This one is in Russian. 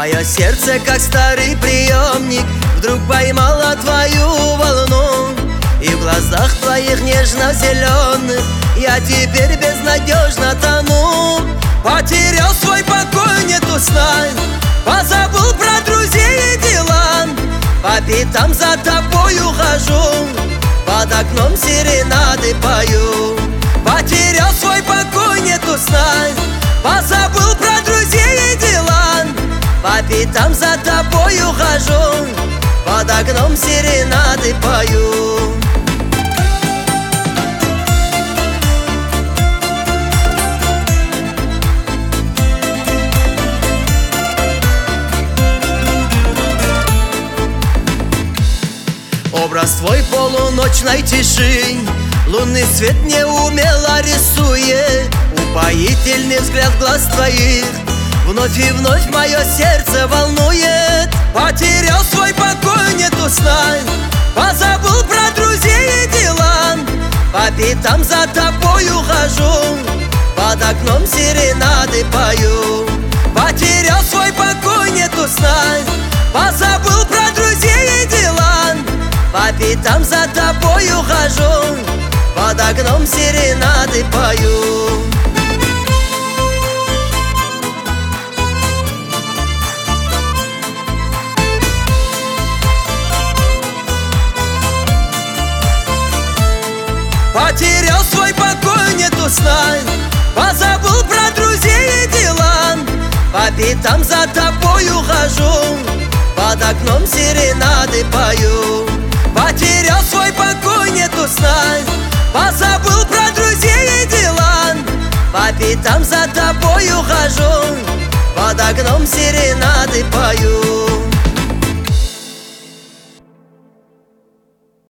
Мое сердце, как старый приемник, вдруг поймало твою волну, и в глазах твоих нежно-зеленых я теперь безнадежно тону. Потерял свой покой, нету сна, позабыл про друзей и дела. По пятам за тобою хожу, под окном серенады пою. Потерял свой покой, нету сна, позабыл про друзей и дела. По пятам за тобою хожу, под окном серенады пою. Образ твой полуночной тиши лунный свет неумело рисует. Упоительный взгляд глаз твоих вновь и вновь мое сердце волнует. Потерял свой покой, нету сна, позабыл про друзей и дела. По пятам за тобою хожу, под окном серенады пою. Потерял свой покой, нету сна, позабыл про друзей и дела. По пятам за тобою хожу, под окном серенады пою. Потерял свой покой, нету сна, позабыл про друзей и дела. По пятам за тобою хожу, под окном серенады пою. Потерял свой покой, нету сна, позабыл про друзей и дела. По пятам за тобою хожу, под окном серенады пою.